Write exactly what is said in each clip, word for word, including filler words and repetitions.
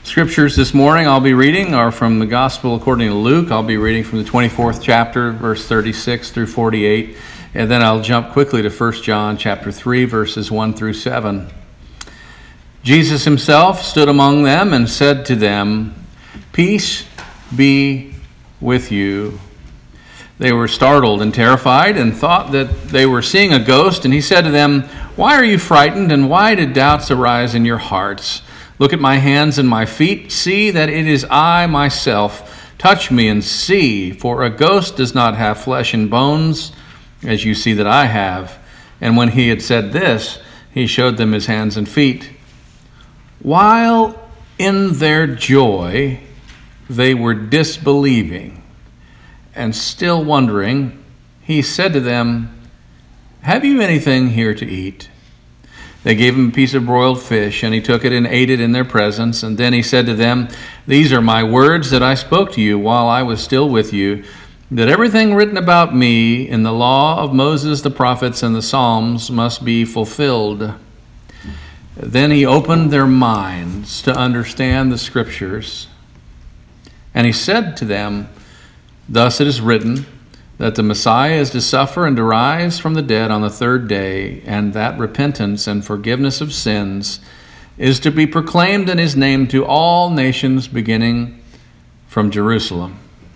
Scriptures this morning I'll be reading are from the Gospel according to Luke. I'll be reading from the twenty-fourth chapter, verse thirty-six through forty-eight, and then I'll jump quickly to First John chapter three, verses one through seven. Jesus himself stood among them and said to them, "Peace be with you." They were startled and terrified and thought that they were seeing a ghost, and he said to them, "Why are you frightened, and why did doubts arise in your hearts? Look at my hands and my feet. See that it is I myself. Touch me and see, for a ghost does not have flesh and bones, as you see that I have." And when he had said this, he showed them his hands and feet. While in their joy they were disbelieving and still wondering, he said to them, "Have you anything here to eat?" They gave him a piece of broiled fish, and he took it and ate it in their presence. And then he said to them, "These are my words that I spoke to you while I was still with you, that everything written about me in the law of Moses, the prophets, and the Psalms must be fulfilled." Then he opened their minds to understand the Scriptures. And he said to them, "Thus it is written, that the Messiah is to suffer and to rise from the dead on the third day, and that repentance and forgiveness of sins is to be proclaimed in his name to all nations, beginning from Jerusalem."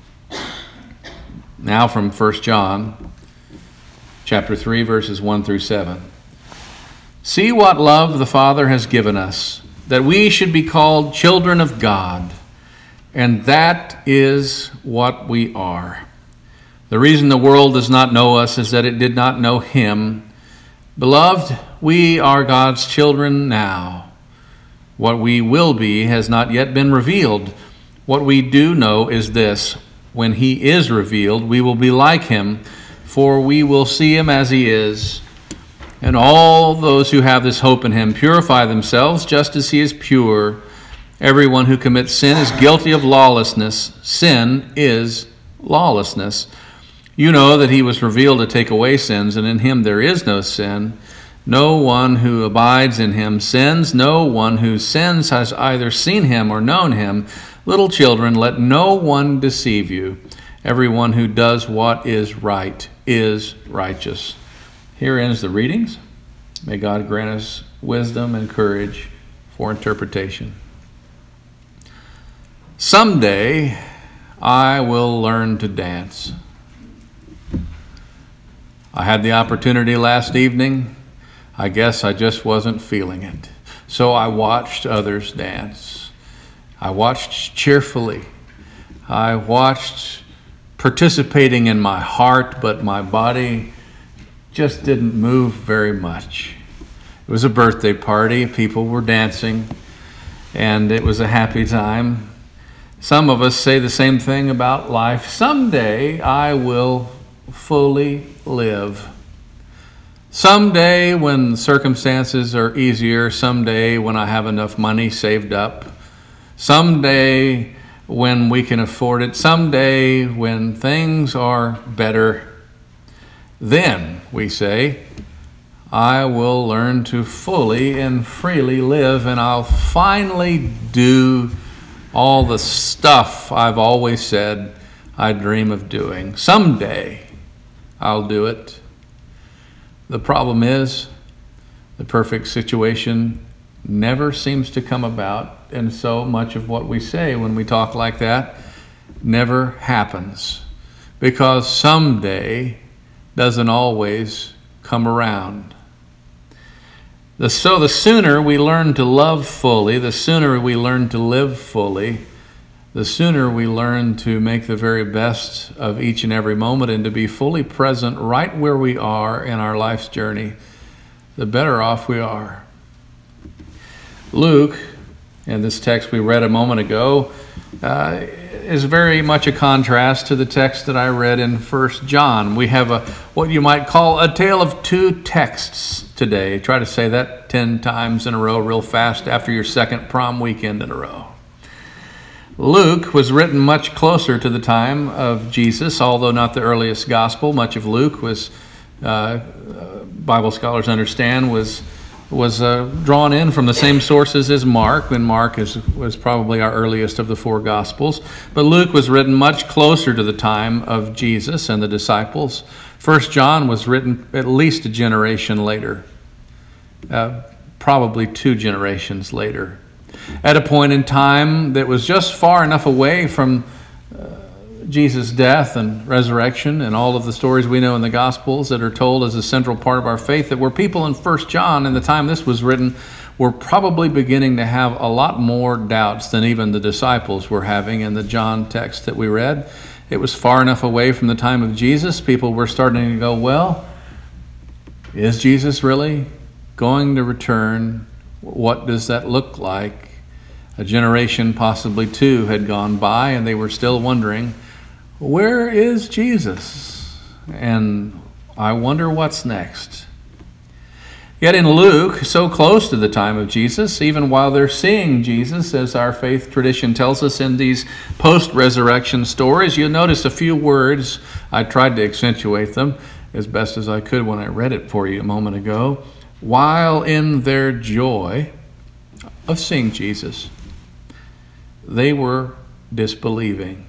Now from First John chapter three, verses one through seven. "See what love the Father has given us, that we should be called children of God, and that is what we are. The reason the world does not know us is that it did not know him. Beloved, we are God's children now. What we will be has not yet been revealed. What we do know is this: when he is revealed, we will be like him, for we will see him as he is. And all those who have this hope in him purify themselves just as he is pure. Everyone who commits sin is guilty of lawlessness. Sin is lawlessness. You know that he was revealed to take away sins, and in him there is no sin. No one who abides in him sins. No one who sins has either seen him or known him. Little children, let no one deceive you. Everyone who does what is right is righteous." Here ends the readings. May God grant us wisdom and courage for interpretation. Someday I will learn to dance. I had the opportunity last evening. I guess I just wasn't feeling it. So I watched others dance. I watched cheerfully. I watched participating in my heart, but my body just didn't move very much. It was a birthday party. People were dancing, and it was a happy time. Some of us say the same thing about life. Someday I will fully live. Someday when circumstances are easier, someday when I have enough money saved up, someday when we can afford it, someday when things are better, then, we say, I will learn to fully and freely live, and I'll finally do all the stuff I've always said I dream of doing. Someday I'll do it. The problem is, the perfect situation never seems to come about, and so much of what we say when we talk like that never happens, because someday doesn't always come around. The, so the sooner we learn to love fully, the sooner we learn to live fully, the sooner we learn to make the very best of each and every moment and to be fully present right where we are in our life's journey, the better off we are. Luke, in this text we read a moment ago, uh, is very much a contrast to the text that I read in First John. We have a what you might call a tale of two texts today. Try to say that ten times in a row real fast after your second prom weekend in a row. Luke was written much closer to the time of Jesus, although not the earliest gospel. Much of Luke was, uh, Bible scholars understand, was was uh, drawn in from the same sources as Mark, and Mark is, was probably our earliest of the four Gospels. But Luke was written much closer to the time of Jesus and the disciples. First John was written at least a generation later, uh, probably two generations later, at a point in time that was just far enough away from uh, Jesus' death and resurrection and all of the stories we know in the Gospels that are told as a central part of our faith, that where people in First John, in the time this was written, were probably beginning to have a lot more doubts than even the disciples were having in the John text that we read. It was far enough away from the time of Jesus. People were starting to go, well, is Jesus really going to return? What does that look like? A generation, possibly two, had gone by, and they were still wondering, where is Jesus? And I wonder what's next. Yet in Luke, so close to the time of Jesus, even while they're seeing Jesus, as our faith tradition tells us in these post-resurrection stories, you'll notice a few words. I tried to accentuate them as best as I could when I read it for you a moment ago. While in their joy of seeing Jesus, they were disbelieving.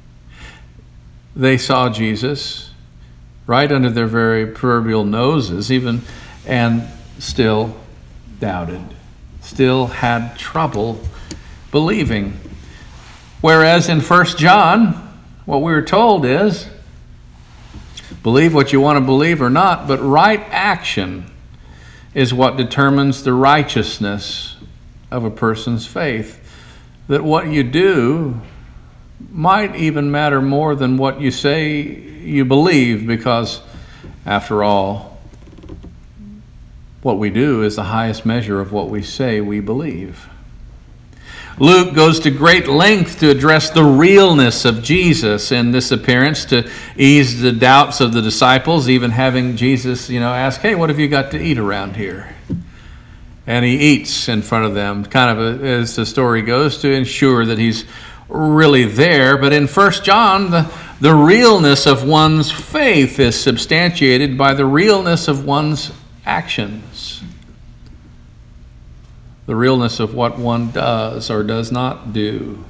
They saw Jesus right under their very proverbial noses, even, and still doubted, still had trouble believing. Whereas in First John, what we were told is, believe what you want to believe or not, but right action is what determines the righteousness of a person's faith. That what you do might even matter more than what you say you believe, because after all, what we do is the highest measure of what we say we believe. Luke goes to great length to address the realness of Jesus in this appearance, to ease the doubts of the disciples, even having Jesus, you know, ask, hey, what have you got to eat around here? And he eats in front of them, kind of a, as the story goes, to ensure that he's really there. But in First John, the, the realness of one's faith is substantiated by the realness of one's actions. The realness of what one does or does not do.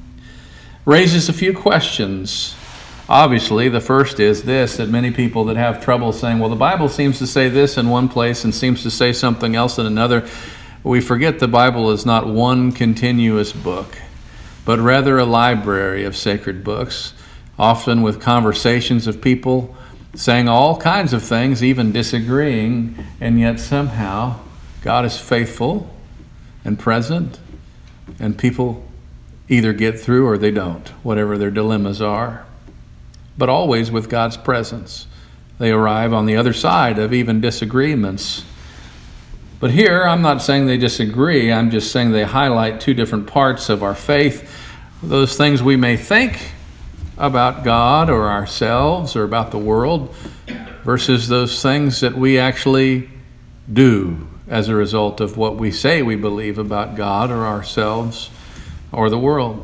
Raises a few questions. Obviously, the first is this, that many people that have trouble saying, well, the Bible seems to say this in one place and seems to say something else in another. We forget the Bible is not one continuous book, but rather a library of sacred books, often with conversations of people saying all kinds of things, even disagreeing, and yet somehow God is faithful and present, and people either get through or they don't, whatever their dilemmas are. But always with God's presence. They arrive on the other side of even disagreements. But here, I'm not saying they disagree, I'm just saying they highlight two different parts of our faith. Those things we may think about God or ourselves or about the world, versus those things that we actually do as a result of what we say we believe about God or ourselves or the world.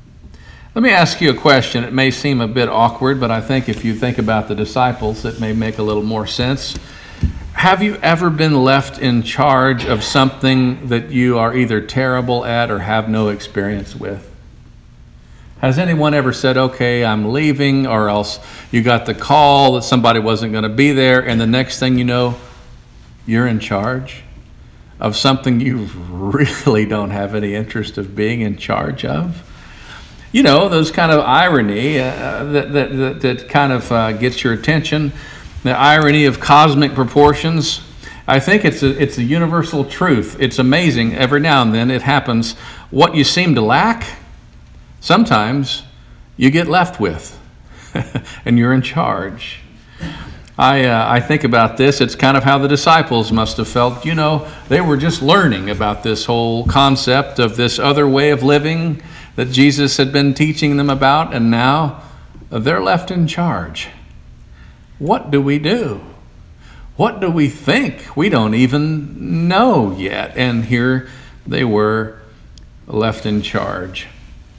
Let me ask you a question. It may seem a bit awkward, but I think if you think about the disciples, it may make a little more sense. Have you ever been left in charge of something that you are either terrible at or have no experience with? Has anyone ever said, okay, I'm leaving, or else you got the call that somebody wasn't going to be there, and the next thing you know, you're in charge of something you really don't have any interest of being in charge of? You know, those kind of irony uh, that, that, that, that kind of uh, gets your attention, the irony of cosmic proportions. I think it's a, it's a universal truth. It's amazing. Every now and then it happens. What you seem to lack, sometimes you get left with, and you're in charge. I uh, I think about this. It's kind of how the disciples must have felt. You know, they were just learning about this whole concept of this other way of living that Jesus had been teaching them about, and now they're left in charge. What do we do? What do we think? We don't even know yet. And here they were left in charge.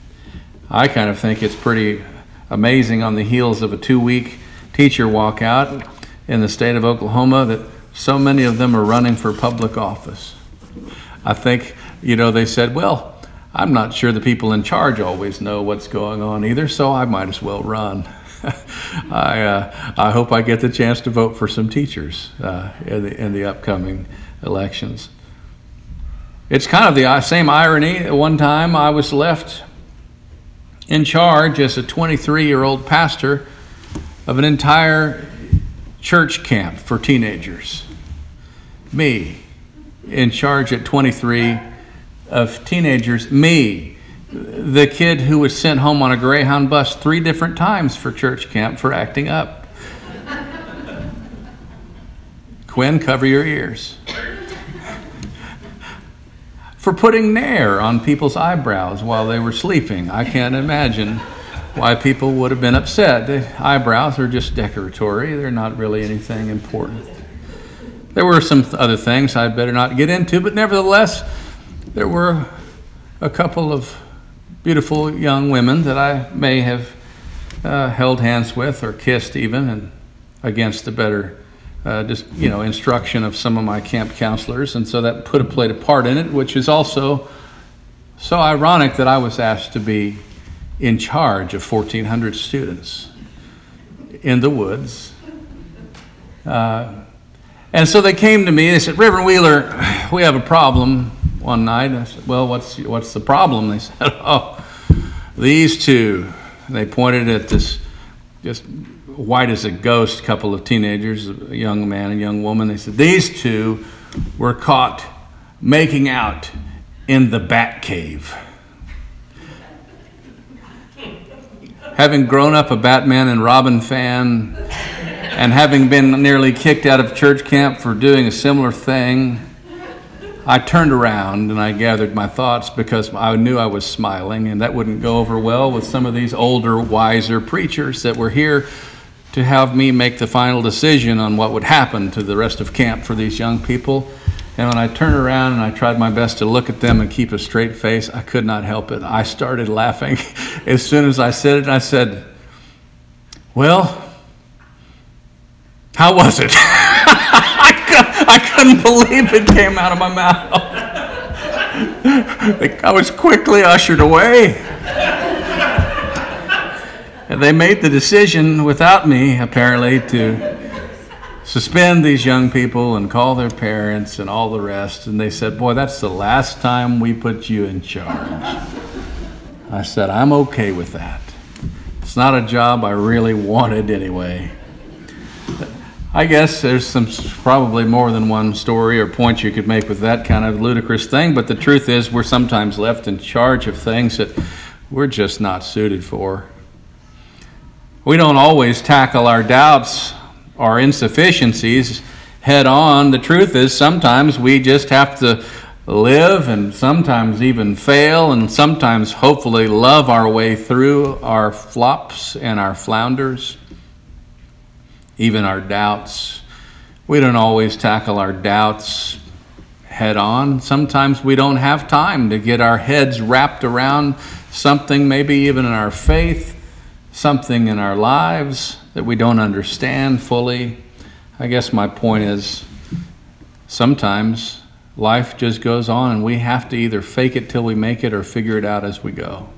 I kind of think it's pretty amazing on the heels of a two-week teacher walkout in the state of Oklahoma that so many of them are running for public office. I think, you know, they said, well, I'm not sure the people in charge always know what's going on either, so I might as well run. I uh, I hope I get the chance to vote for some teachers uh, in the in the upcoming elections. It's kind of the same irony. At one time, I was left in charge as a twenty-three-year-old pastor of an entire church camp for teenagers. Me, in charge at twenty-three of teenagers. Me, the kid who was sent home on a Greyhound bus three different times for church camp for acting up. Quinn, cover your ears. For putting Nair on people's eyebrows while they were sleeping. I can't imagine why people would have been upset. The eyebrows are just decoratory. They're not really anything important. There were some other things I'd better not get into, but nevertheless, there were a couple of beautiful young women that I may have uh, held hands with or kissed even, and against the better uh, just, you know, instruction of some of my camp counselors. And so that put a played a part in it, which is also so ironic that I was asked to be in charge of fourteen hundred students in the woods. Uh, and so they came to me, they said, Reverend Wheeler, we have a problem one night. I said, well, what's what's the problem? They said, oh, these two. And they pointed at this just white as a ghost couple of teenagers, a young man and a young woman. They said, these two were caught making out in the Bat Cave. Having grown up a Batman and Robin fan, and having been nearly kicked out of church camp for doing a similar thing, I turned around and I gathered my thoughts because I knew I was smiling, and that wouldn't go over well with some of these older, wiser preachers that were here to have me make the final decision on what would happen to the rest of camp for these young people. And when I turned around and I tried my best to look at them and keep a straight face, I could not help it. I started laughing as soon as I said it. I said, well, how was it? I couldn't believe it came out of my mouth. I was quickly ushered away. And they made the decision without me, apparently, to suspend these young people and call their parents and all the rest. And they said, boy, that's the last time we put you in charge. I said, I'm okay with that. It's not a job I really wanted anyway. I guess there's some probably more than one story or point you could make with that kind of ludicrous thing, but the truth is we're sometimes left in charge of things that we're just not suited for. We don't always tackle our doubts or insufficiencies head on. The truth is sometimes we just have to live and sometimes even fail and sometimes hopefully love our way through our flops and our flounders. Even our doubts. We don't always tackle our doubts head on. Sometimes we don't have time to get our heads wrapped around something, maybe even in our faith, something in our lives that we don't understand fully. I guess my point is sometimes life just goes on and we have to either fake it till we make it or figure it out as we go.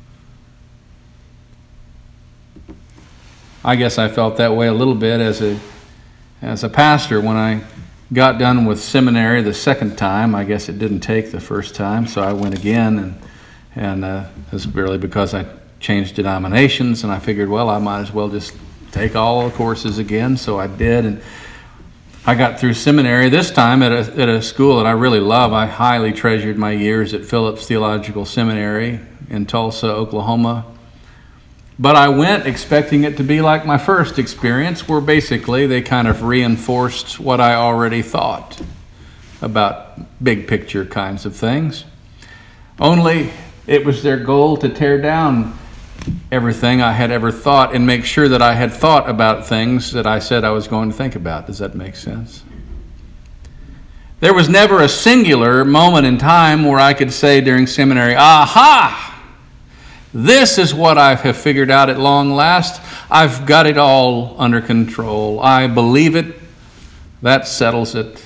I guess I felt that way a little bit as a as a pastor when I got done with seminary the second time. I guess it didn't take the first time, so I went again, and and uh, it's really because I changed denominations, and I figured, well, I might as well just take all the courses again. So I did, and I got through seminary this time at a at a school that I really love. I highly treasured my years at Phillips Theological Seminary in Tulsa, Oklahoma. But I went expecting it to be like my first experience, where basically they kind of reinforced what I already thought about big picture kinds of things. Only it was their goal to tear down everything I had ever thought and make sure that I had thought about things that I said I was going to think about. Does that make sense? There was never a singular moment in time where I could say during seminary, aha! This is what I have figured out at long last. I've got it all under control. I believe it. That settles it.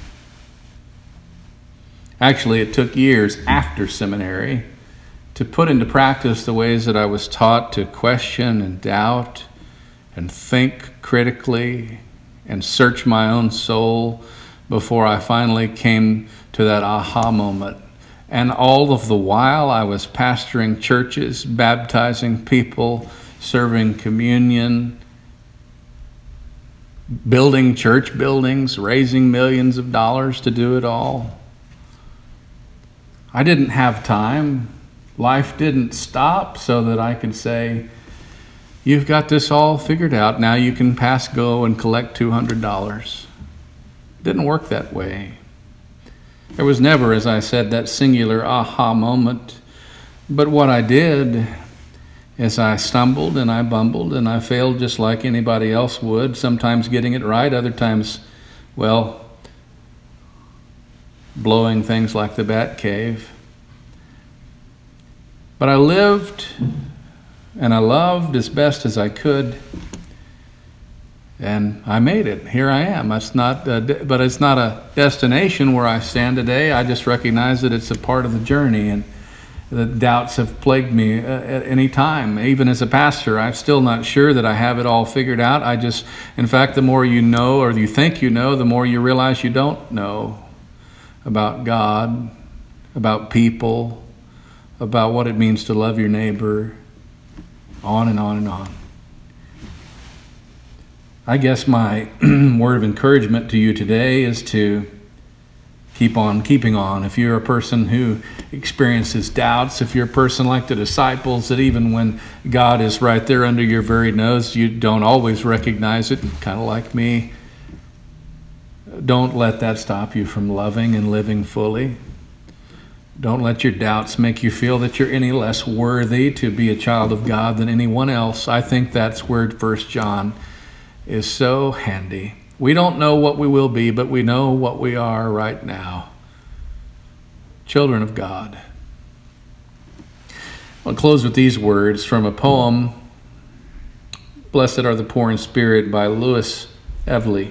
Actually, it took years after seminary to put into practice the ways that I was taught to question and doubt and think critically and search my own soul before I finally came to that aha moment. And all of the while I was pastoring churches, baptizing people, serving communion, building church buildings, raising millions of dollars to do it all. I didn't have time. Life didn't stop so that I could say, you've got this all figured out. Now you can pass go and collect two hundred dollars. It didn't work that way. There was never, as I said, that singular aha moment. But what I did is I stumbled and I bumbled and I failed just like anybody else would, sometimes getting it right, other times, well, blowing things like the Bat Cave. But I lived and I loved as best as I could, and I made it. Here I am. It's not, a, but it's not a destination where I stand today. I just recognize that it's a part of the journey, and the doubts have plagued me at any time. Even as a pastor, I'm still not sure that I have it all figured out. I just, in fact, the more you know or you think you know, the more you realize you don't know about God, about people, about what it means to love your neighbor, on and on and on. I guess my word of encouragement to you today is to keep on keeping on. If you're a person who experiences doubts, if you're a person like the disciples, that even when God is right there under your very nose, you don't always recognize it, kind of like me, don't let that stop you from loving and living fully. Don't let your doubts make you feel that you're any less worthy to be a child of God than anyone else. I think that's where First John is so handy. We don't know what we will be, but we know what we are right now. Children of God. I'll close with these words from a poem, Blessed Are the Poor in Spirit, by Louis Evely.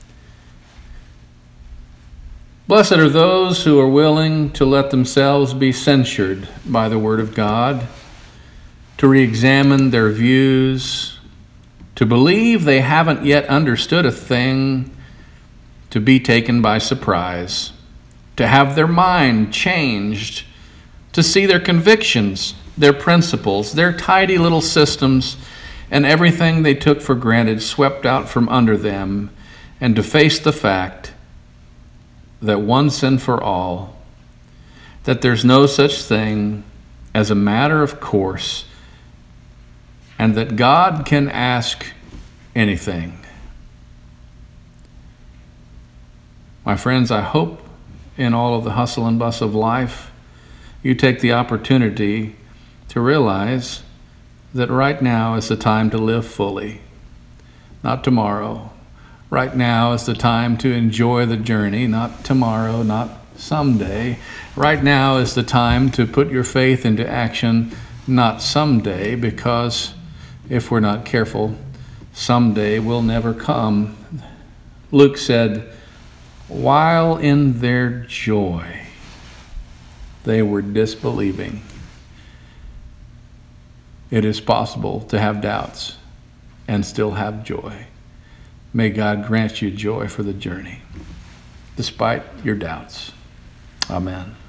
Blessed are those who are willing to let themselves be censured by the Word of God, to re-examine their views, to believe they haven't yet understood a thing, to be taken by surprise, to have their mind changed, to see their convictions, their principles, their tidy little systems, and everything they took for granted swept out from under them, and to face the fact that once and for all, that there's no such thing as a matter of course, and that God can ask anything. My friends, I hope in all of the hustle and bustle of life, you take the opportunity to realize that right now is the time to live fully, not tomorrow. Right now is the time to enjoy the journey, not tomorrow, not someday. Right now is the time to put your faith into action, not someday, because if we're not careful, someday will never come. Luke said, while in their joy, they were disbelieving. It is possible to have doubts and still have joy. May God grant you joy for the journey, despite your doubts. Amen.